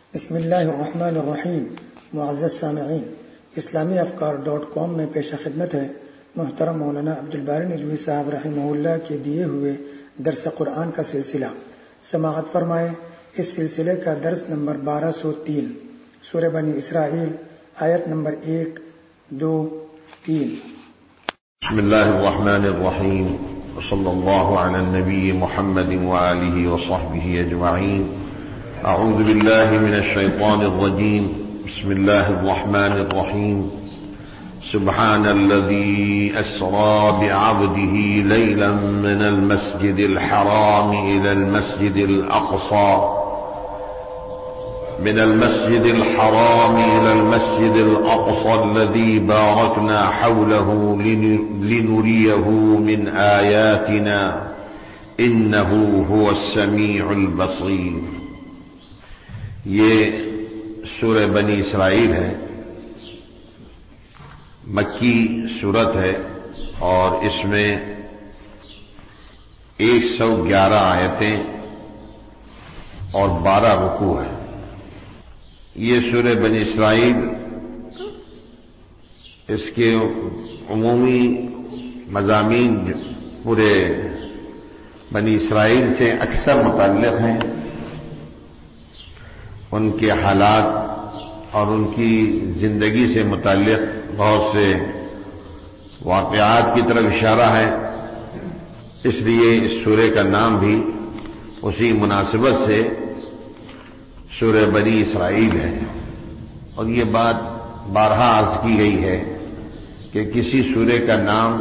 بسم اللہ الرحمن الرحیم۔ معزز سامعین، اسلامی افکار.com میں پیش خدمت ہے محترم مولانا عبدالباری نجوی صاحب رحمہ اللہ کے دیے ہوئے درس قرآن کا سلسلہ۔ سماعت فرمائے۔ اس سلسلے کا درس نمبر 1203، سورہ بنی اسرائیل، آیت نمبر 1، 2، 3۔ بسم اللہ الرحمن الرحیم، وصلی اللہ علی النبی محمد وآلہ وصحبہ اجمعین۔ اعوذ باللہ من الشیطان الرجیم، بسم اللہ الرحمن الرحیم۔ سبحان الذي أسرى بعبده ليلا من المسجد الحرام إلى المسجد الأقصى الذي باركنا حوله لنريه من آياتنا إنه هو السميع البصير۔ یہ سورہ بنی اسرائیل ہے، مکی سورت ہے اور اس میں 111 آیتیں اور 12 رکوع ہیں۔ یہ سورہ بنی اسرائیل اس کے عمومی مضامین پورے بنی اسرائیل سے اکثر متعلق ہیں، ان کے حالات اور ان کی زندگی سے متعلق بہت سے واقعات کی طرف اشارہ ہے، اس لیے اس سورہ کا نام بھی اسی مناسبت سے سورہ بنی اسرائیل ہے۔ اور یہ بات بارہا عرض کی گئی ہے کہ کسی سورہ کا نام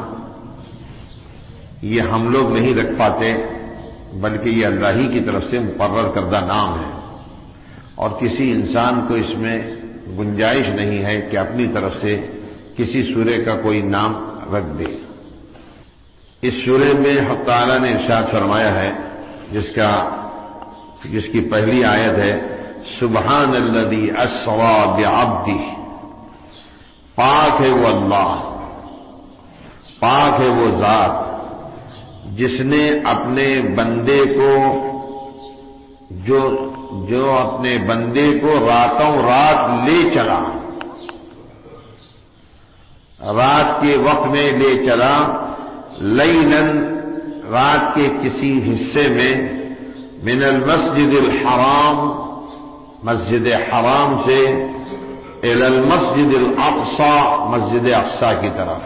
یہ ہم لوگ نہیں رکھ پاتے، بلکہ یہ اللہ ہی کی طرف سے مقرر کردہ نام ہے، اور کسی انسان کو اس میں گنجائش نہیں ہے کہ اپنی طرف سے کسی سورہ کا کوئی نام رکھ دے۔ اس سورہ میں حق تعالیٰ نے ارشاد فرمایا ہے، جس کی پہلی آیت ہے سبحان الذی اسری بعبدہ، پاک ہے وہ اللہ، پاک ہے وہ ذات جس نے اپنے بندے کو جو اپنے بندے کو راتوں رات لے چلا، رات کے وقت میں لے چلا، لیلاً رات کے کسی حصے میں، من المسجد الحرام مسجد حرام سے، الی المسجد الاقصی مسجد اقصی کی طرف،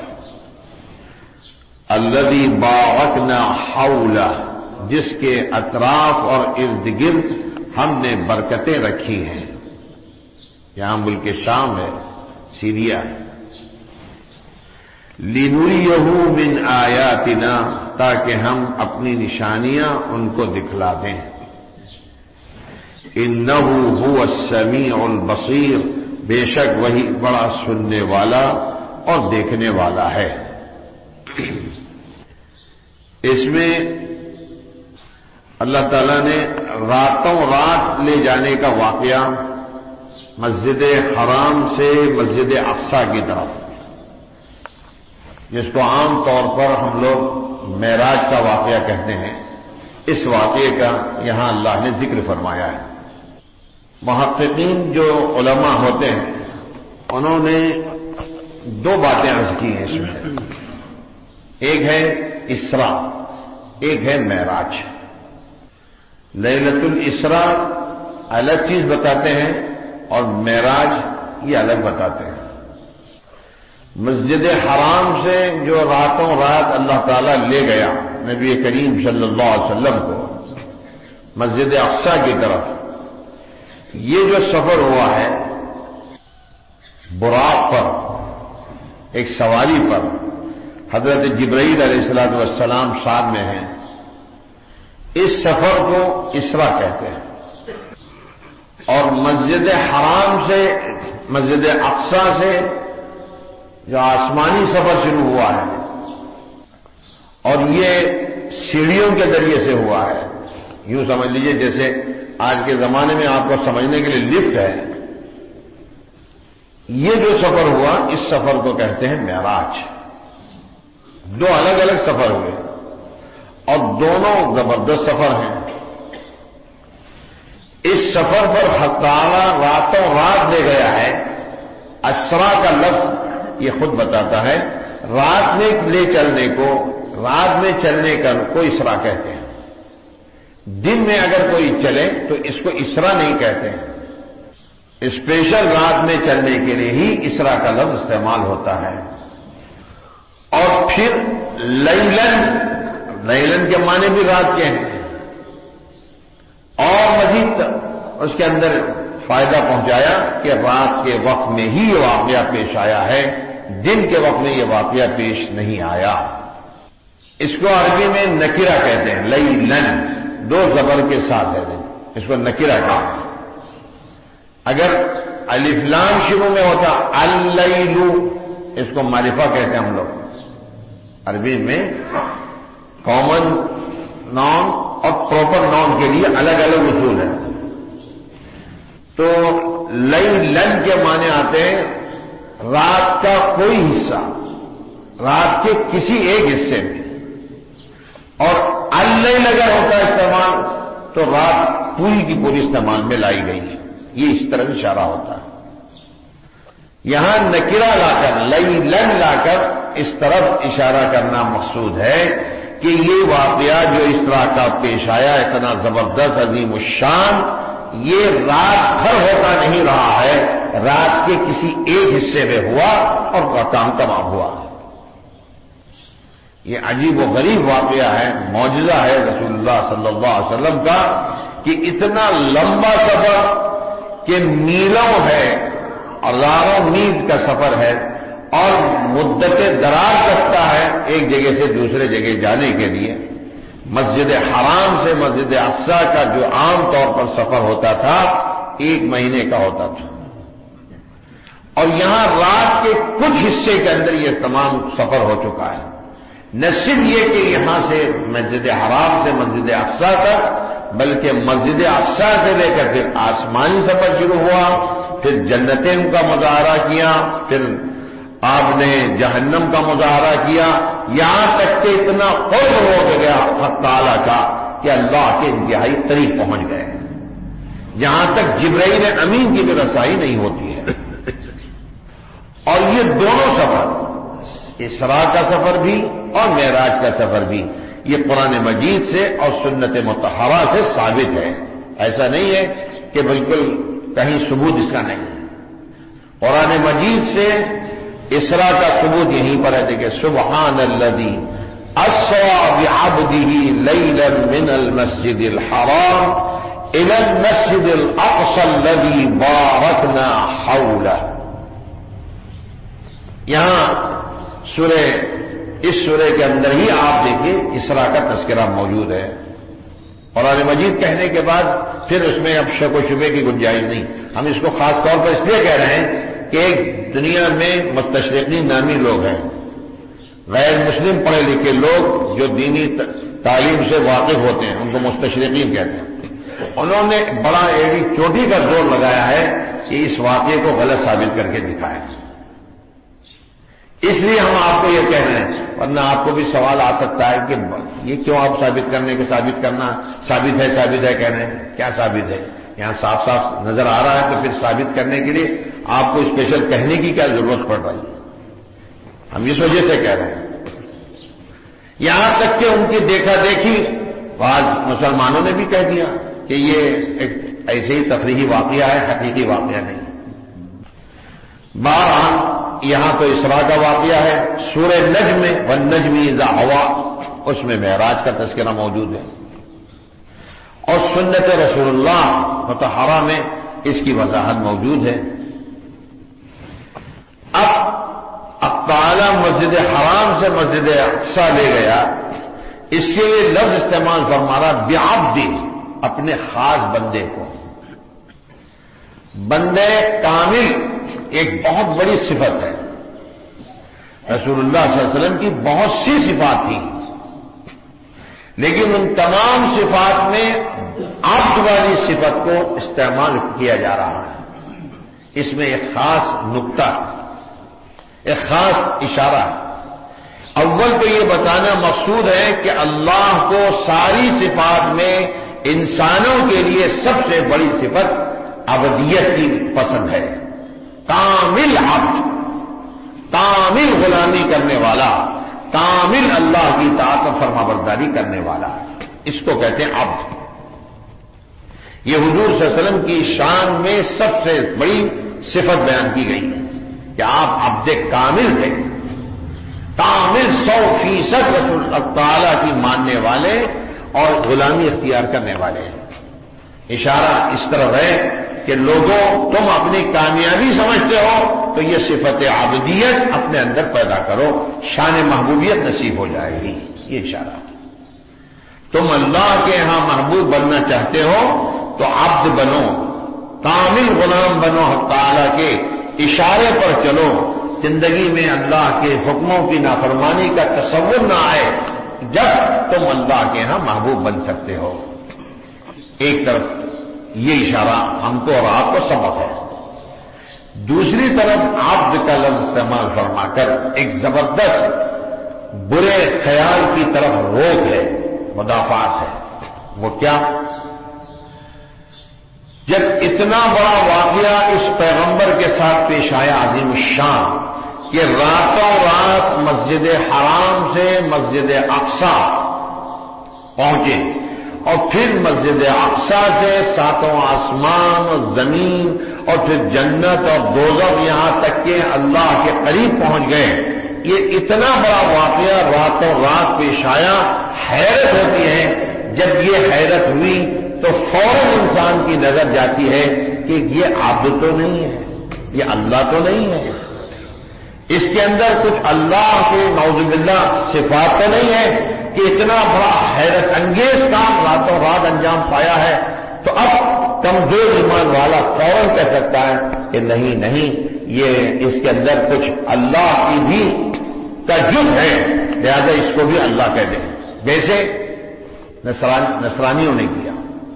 الذی بارکنا حولہ جس کے اطراف اور ارد گرد ہم نے برکتیں رکھی ہیں۔ یہاں ملک شام ہے، سیریا ہے۔ لِنُرِيَهُ مِنْ آیاتنا تاکہ ہم اپنی نشانیاں ان کو دکھلا دیں۔ اِنَّهُ هُوَ السَّمِيعُ الْبَصِيرُ بے شک وہی بڑا سننے والا اور دیکھنے والا ہے۔ اس میں اللہ تعالیٰ نے راتوں رات لے جانے کا واقعہ مسجد حرام سے مسجد اقصی کی طرف، جس کو عام طور پر ہم لوگ معراج کا واقعہ کہتے ہیں، اس واقعے کا یہاں اللہ نے ذکر فرمایا ہے۔ محققین جو علماء ہوتے ہیں انہوں نے دو باتیں عرض کی ہیں اس میں، ایک ہے اسراء، ایک ہے معراج۔ لیلۃ الاسراء الگ چیز بتاتے ہیں اور معراج یہ الگ بتاتے ہیں۔ مسجد حرام سے جو راتوں رات اللہ تعالیٰ لے گیا نبی کریم صلی اللہ علیہ وسلم کو مسجد اقصی کی طرف، یہ جو سفر ہوا ہے براق پر، ایک سواری پر، حضرت جبرائیل علیہ السلام ساتھ میں ہیں، اس سفر کو اسرا کہتے ہیں۔ اور مسجد حرام سے مسجد اقصی سے جو آسمانی سفر شروع ہوا ہے، اور یہ سیڑھیوں کے ذریعے سے ہوا ہے، یوں سمجھ لیجئے جیسے آج کے زمانے میں آپ کو سمجھنے کے لیے لفٹ ہے، یہ جو سفر ہوا اس سفر کو کہتے ہیں معراج۔ دو الگ الگ سفر ہوئے اور دونوں زبردست سفر ہیں۔ اس سفر پر حق تعالی راتوں رات لے گیا ہے. اسرا کا لفظ یہ خود بتاتا ہے رات میں لے چلنے کو، رات میں چلنے کا کو اسرا کہتے ہیں. دن میں اگر کوئی چلے تو اس کو اسرا نہیں کہتے ہیں. اسپیشل رات میں چلنے کے لیے ہی اسرا کا لفظ استعمال ہوتا ہے. اور پھر لیلن کے معنی بھی رات کے ہیں. اور مزید اس کے اندر فائدہ پہنچایا کہ رات کے وقت میں ہی یہ واقعہ پیش آیا ہے، دن کے وقت میں یہ واقعہ پیش نہیں آیا. اس کو عربی میں نکرہ کہتے ہیں. لیلن دو زبر کے ساتھ ہے، اس کو نکرہ کہتے ہیں. اگر الف لام شروع میں ہوتا اللیل، اس کو معرفہ کہتے ہیں ہم لوگ. عربی میں کامن نام اور پراپر نام کے لیے الگ الگ اصول ہیں. تو لیلن کے معنی آتے ہیں رات کا کوئی حصہ، رات کے کسی ایک حصے میں. اور اللیل اگر ہوتا استعمال تو رات پوری کی پوری استعمال میں لائی گئی ہے. یہ اس طرح اشارہ ہوتا ہے. یہاں نکرہ لا کر لیلن لا کر اس طرف اشارہ کرنا مقصود ہے کہ یہ واقعہ جو اس طرح کا پیش آیا اتنا زبردست عظیم الشان، یہ رات بھر ہوتا نہیں رہا ہے، رات کے کسی ایک حصے میں ہوا اور کام تمام ہوا. یہ عجیب و غریب واقعہ ہے، معجزہ ہے رسول اللہ صلی اللہ علیہ وسلم کا کہ اتنا لمبا سفر کہ میلوں ہے، ہزاروں میل کا سفر ہے اور مدت دراز رکھتا ہے ایک جگہ سے دوسرے جگہ جانے کے لیے. مسجد حرام سے مسجد اقصی کا جو عام طور پر سفر ہوتا تھا 1 مہینے کا ہوتا تھا، اور یہاں رات کے کچھ حصے کے اندر یہ تمام سفر ہو چکا ہے. نہ صرف یہ کہ یہاں سے مسجد حرام سے مسجد اقصی تک، بلکہ مسجد اقصی سے لے کر پھر آسمانی سفر شروع ہوا، پھر جنتیں کا مظاہرہ کیا، پھر آپ نے جہنم کا مظاہرہ کیا، یہاں تک کہ اتنا قرب ہو گیا حق تعالیٰ کا کہ اللہ کے انتہائی قریب پہنچ گئے، جہاں تک جبرائیل امین کی بھی رسائی نہیں ہوتی ہے. اور یہ دونوں سفر، اسراء کا سفر بھی اور معراج کا سفر بھی، یہ قرآن مجید سے اور سنت مطہرہ سے ثابت ہے. ایسا نہیں ہے کہ بالکل کہیں ثبوت اس کا نہیں ہے. قرآن مجید سے اسراء کا ثبوت یہیں پر ہے کہ سبحان الذی اسری بعبدہ لیلا من المسجد الحرام الى المسجد الاقصى الذی بارکنا حولہ. یہاں اس سورہ کے اندر ہی آپ دیکھیں اسراء کا تذکرہ موجود ہے. قرآن مجید کہنے کے بعد پھر اس میں اب شک و شبے کی گنجائش نہیں. ہم اس کو خاص طور پر اس لیے کہہ رہے ہیں کہ ایک دنیا میں مستشرقین نامی لوگ ہیں، غیر مسلم پڑھے لکھے لوگ جو دینی تعلیم سے واقف ہوتے ہیں، ان کو مستشرقین کہتے ہیں. انہوں نے بڑا ایڑی چوٹی کا زور لگایا ہے کہ اس واقعے کو غلط ثابت کر کے دکھائیں. اس لیے ہم آپ کو یہ کہہ رہے ہیں، ورنہ آپ کو بھی سوال آ سکتا ہے کہ یہ کیوں آپ ثابت کرنے کے ثابت ہے کہہ رہے ہیں. کیا ثابت ہے؟ یہاں صاف صاف نظر آ رہا ہے، تو پھر ثابت کرنے کے لیے آپ کو اسپیشل کہنے کی کیا ضرورت پڑ رہی ہے؟ ہم اس وجہ سے کہہ رہے ہیں. یہاں تک کہ ان کی دیکھا دیکھی بعض مسلمانوں نے بھی کہہ دیا کہ یہ ایک ایسے ہی تفریحی واقعہ ہے، حقیقی واقعہ نہیں. بہرحال یہاں تو اسراء کا واقعہ ہے. سورہ نجم میں والنجم اذا ہوا، اس میں معراج کا تذکرہ موجود ہے، اور سنت رسول اللہ مطہرہ میں اس کی وضاحت موجود ہے. اب تعالی مسجد حرام سے مسجد اقصی لے گیا، اس کے لیے لفظ استعمال فرما رہا بعبد، اپنے خاص بندے کو. بندے کامل ایک بہت بڑی صفت ہے. رسول اللہ صلی اللہ علیہ وسلم کی بہت سی صفات تھیں، لیکن ان تمام صفات میں عبد والی صفت کو استعمال کیا جا رہا ہے. اس میں ایک خاص نقطہ، ایک خاص اشارہ ہے. اول تو یہ بتانا مقصود ہے کہ اللہ کو ساری صفات میں انسانوں کے لیے سب سے بڑی صفت عبدیت کی پسند ہے. کامل عبد، کامل غلامی کرنے والا، کامل اللہ کی اطاعت و فرما برداری کرنے والا، اس کو کہتے ہیں عبد. یہ حضور صلی اللہ علیہ وسلم کی شان میں سب سے بڑی صفت بیان کی گئی کہ آپ عبد کامل تھے، کامل 100% رسول اللہ تعالی کی ماننے والے اور غلامی اختیار کرنے والے. اشارہ اس طرف ہے کہ لوگوں تم اپنی کامیابی سمجھتے ہو تو یہ صفت عبدیت اپنے اندر پیدا کرو، شان محبوبیت نصیب ہو جائے گی. یہ اشارہ. تم اللہ کے ہاں محبوب بننا چاہتے ہو تو عبد بنو، کامل غلام بنو، حق تعالی کے اشارے پر چلو. زندگی میں اللہ کے حکموں کی نافرمانی کا تصور نہ آئے، جب تم اللہ کے ہاں محبوب بن سکتے ہو. ایک طرف یہ اشارہ ہم کو اور آپ کو سبق ہے، دوسری طرف عبد کا لفظ استعمال فرما کر ایک زبردست برے خیال کی طرف روک ہے، مدافعات ہے. وہ کیا؟ جب اتنا بڑا واقعہ اس پیغمبر کے ساتھ پیش آیا عظیم الشان کہ راتوں رات مسجد حرام سے مسجد اقصی پہنچے اور پھر مسجد اقصی سے ساتوں آسمان اور زمین اور پھر جنت اور دوزخ یہاں تک کہ اللہ کے قریب پہنچ گئے. یہ اتنا بڑا واقعہ راتوں رات پیش آیا. حیرت ہوتی ہے. جب یہ حیرت ہوئی تو فوراً انسان کی نظر جاتی ہے کہ یہ عبد تو نہیں ہے، یہ اللہ تو نہیں ہے، اس کے اندر کچھ اللہ کے نعوذ باللہ صفات تو نہیں ہے کہ اتنا بڑا حیرت انگیز کام راتوں رات انجام پایا ہے. تو اب کمزور ایمان والا فوراً کہہ سکتا ہے کہ نہیں نہیں، یہ اس کے اندر کچھ اللہ کی بھی تجرب ہے، لہذا اس کو بھی اللہ کہہ دیں. جیسے نصرانیوں نے کیا،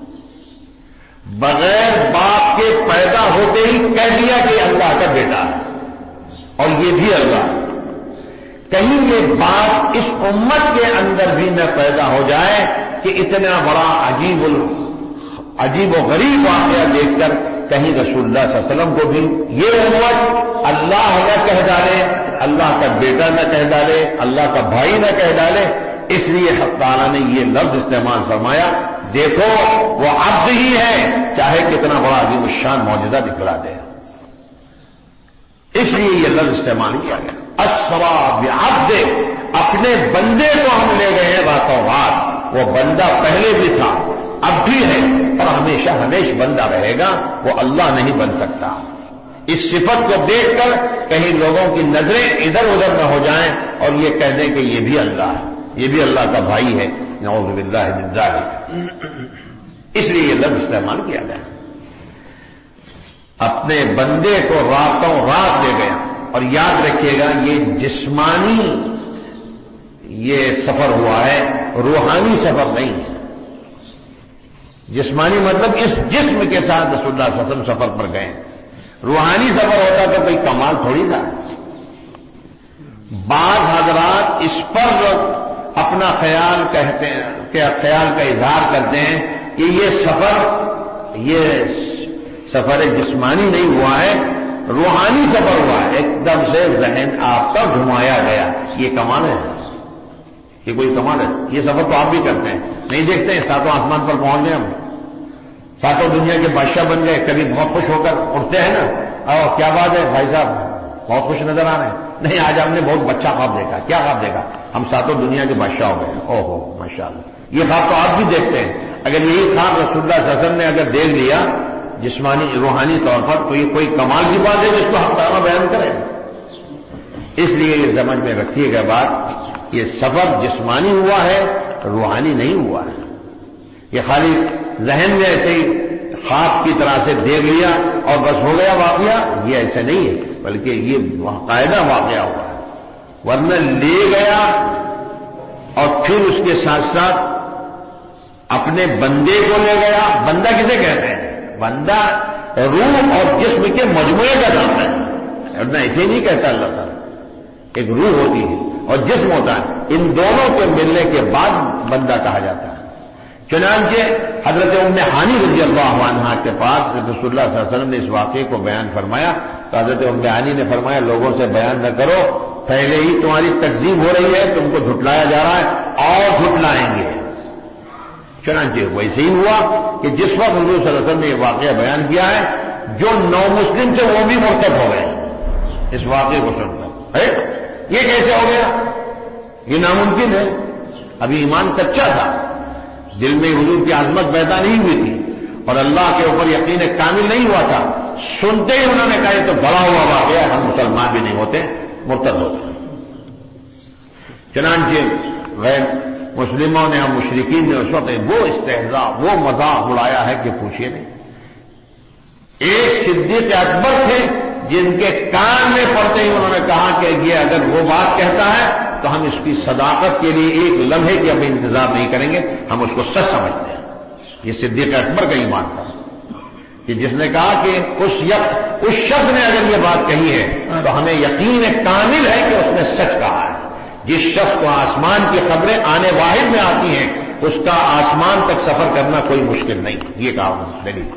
بغیر باپ کے پیدا ہوتے ہی کہہ دیا کہ اللہ کا بیٹا ہے اور یہ بھی اللہ. کہیں یہ بات اس امت کے اندر بھی نہ پیدا ہو جائے کہ اتنا بڑا عجیب و غریب واقعہ دیکھ کر کہیں رسول اللہ صلی اللہ علیہ وسلم کو بھی یہ امت اللہ نہ کہہ ڈالے، اللہ کا بیٹا نہ کہہ ڈالے، اللہ کا بھائی نہ کہہ ڈالے. اس لیے حق تعالیٰ نے یہ لفظ استعمال فرمایا، دیکھو وہ عبد ہی ہے چاہے کتنا بڑا عظیم الشان معجزہ دکھلا دے. اس لیے یہ لفظ استعمال کیا گیا. اسرا بعبد، اپنے بندے کو ہم لے گئے ہیں راتوں رات. وہ بندہ پہلے بھی تھا، اب بھی ہے اور ہمیشہ بندہ رہے گا. وہ اللہ نہیں بن سکتا. اس صفت کو دیکھ کر کہیں لوگوں کی نظریں ادھر ادھر نہ ہو جائیں اور یہ کہہ دیں کہ یہ بھی اللہ ہے، یہ بھی اللہ کا بھائی ہے. نعوذ باللہ من ذالک. اس لیے یہ لفظ استعمال کیا گیا. اپنے بندے کو راتوں رات لے گیا. اور یاد رکھیے گا یہ جسمانی یہ سفر ہوا ہے، روحانی سفر نہیں ہے. جسمانی مطلب اس جسم کے ساتھ رسول اللہ صلی اللہ علیہ وسلم سفر پر گئے. روحانی سفر ہوتا تو کوئی کمال تھوڑی تھا. بعض حضرات اس پر اپنا خیال کہتے ہیں کہ خیال کا اظہار کرتے ہیں کہ یہ سفر جسمانی نہیں ہوا ہے، روحانی سفر ہوا ہے. ایک دم سے ذہن آپ کا گھمایا گیا. یہ کمال ہے، یہ کوئی کمال ہے. یہ سفر تو آپ بھی کرتے ہیں، نہیں دیکھتے ہیں ساتوں آسمان پر پہنچ گئے، ہم ساتوں دنیا کے بادشاہ بن گئے. کبھی بہت خوش ہو کر اٹھتے ہیں نا، اور کیا بات ہے بھائی صاحب بہت خوش نظر آ رہے ہیں. نہیں، آج ہم نے بہت بچہ خواب دیکھا. کیا خواب دیکھا؟ ہم ساتوں دنیا کے بادشاہ ہو گئے. او ہو ماشاءاللہ. یہ خواب تو آپ بھی دیکھتے ہیں. اگر یہی خواب رسول اللہ صلی اللہ علیہ وسلم نے اگر دیکھ لیا جسمانی روحانی طور پر تو یہ کوئی کمال کی بات ہے جس کو ہم تعالیٰ بیان کریں. اس لیے یہ سمجھ میں رکھیے گا بات، یہ سفر جسمانی ہوا ہے، روحانی نہیں ہوا ہے. یہ خالی ذہن میں ایسے ہی خواب کی طرح سے دیکھ لیا اور بس ہو گیا واقعہ، یہ ایسا نہیں ہے، بلکہ یہ باقاعدہ واقعہ ہوا ہے. ورنہ لے گیا اور پھر اس کے ساتھ ساتھ اپنے بندے کو لے گیا. بندہ کسے کہتے ہیں؟ بندہ روح اور جسم کے مجموعے کا نام ہے. ورنہ ایسے نہیں کہتا اللہ تعالیٰ. ایک روح ہوتی ہے اور جسم ہوتا ہے، ان دونوں کے ملنے کے بعد بندہ کہا جاتا ہے. چنانچہ حضرت ام ہانی رضی اللہ عنہا کے پاس رسول اللہ صلی اللہ علیہ وسلم نے اس واقعے کو بیان فرمایا تو حضرت ام ہانی نے فرمایا لوگوں سے بیان نہ کرو، پہلے ہی تمہاری تکذیب ہو رہی ہے، تم کو جھٹلایا جا رہا ہے اور جھٹلائیں گے۔ چنانچہ ویسے ہی ہوا کہ جس وقت حضور صلی اللہ علیہ وسلم نے یہ واقعہ بیان کیا ہے، جو نو مسلم تھے وہ بھی مرتد ہو گئے اس واقعے کو سن کر۔ یہ کیسے ہو گیا؟ یہ ناممکن ہے، ابھی ایمان کچا تھا، دل میں حضور کی عظمت پیدا نہیں ہوئی تھی اور اللہ کے اوپر یقین کامل نہیں ہوا تھا۔ سنتے ہی انہوں نے کہا یہ تو بڑا ہوا واقعہ ہے، ہم مسلمان بھی نہیں ہوتے، مرتد ہو گئے۔ چنانچہ غیر مسلموں نے اور مشرکین نے اس وقت وہ استہزاء، وہ مذاق اڑایا ہے کہ پوچھیے نہیں۔ ایک صدیق اکبر تھے جن کے کان میں پڑتے ہی انہوں نے کہا کہ یہ اگر وہ بات کہتا ہے تو ہم اس کی صداقت کے لیے ایک لمحے کی ابھی انتظار نہیں کریں گے، ہم اس کو سچ سمجھتے ہیں۔ یہ صدیق اکبر کا ایمان تھا کہ جس نے کہا کہ اس شخص نے اگر یہ بات کہی ہے تو ہمیں یقین کامل ہے کہ اس نے سچ کہا ہے۔ جس شخص کو آسمان کی خبریں آنے واحد میں آتی ہیں اس کا آسمان تک سفر کرنا کوئی مشکل نہیں، یہ کہا انہوں نے۔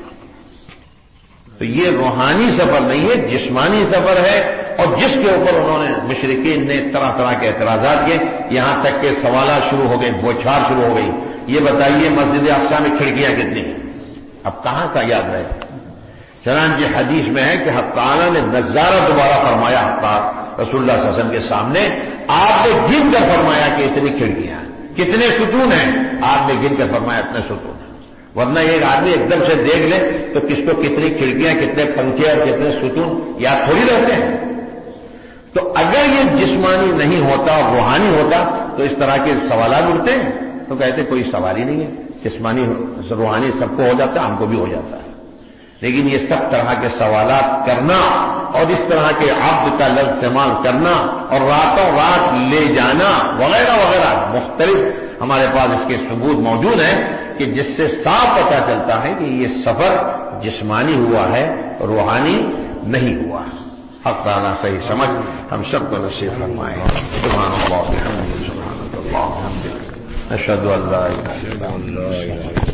تو یہ روحانی سفر نہیں ہے، جسمانی سفر ہے، اور جس کے اوپر انہوں نے مشرکین نے طرح طرح کے اعتراضات کیے، یہاں تک کہ سوالات شروع ہو گئے، بوچھار شروع ہو گئی۔ یہ بتائیے مسجد اقصی میں کھڑکیاں کتنی ہیں؟ اب کہاں کا یاد رہے؟ چنانچہ حدیث میں ہے کہ حق تعالیٰ نے نظارہ دوبارہ فرمایا رسول اللہ صلی اللہ علیہ وسلم کے سامنے، آپ نے گن کر فرمایا کہ اتنی کھڑکیاں ہیں، کتنے ستون ہیں؟ آپ نے گن کر فرمایا اتنے ستون ہیں۔ ورنہ ایک آدمی ایک دم سے دیکھ لے تو کس کو کتنی کھڑکیاں، کتنے پنکھے اور کتنے ستون یاد تھوڑی رہتے ہیں۔ تو اگر یہ جسمانی نہیں ہوتا اور روحانی ہوتا تو اس طرح کے سوالات اٹھتے ہیں؟ تو کہتے کوئی سوال ہی نہیں ہے، جسمانی روحانی سب کو ہو جاتا ہے، ہم کو بھی ہو جاتا ہے۔ لیکن یہ سب طرح کے سوالات کرنا اور اس طرح کے عبد کا لفظ استعمال کرنا اور راتوں رات لے جانا وغیرہ وغیرہ مختلف ہمارے پاس اس کے ثبوت موجود ہیں کہ جس سے صاف پتہ چلتا ہے کہ یہ سفر جسمانی ہوا ہے، روحانی نہیں ہوا۔ حق تعالیٰ صحیح سمجھ ہم سب کو نصیب فرمائے۔ سبحان اللہ وبحمدہ، سبحان اللہ وبحمدہ، اشہد ان لا الہ الا اللہ۔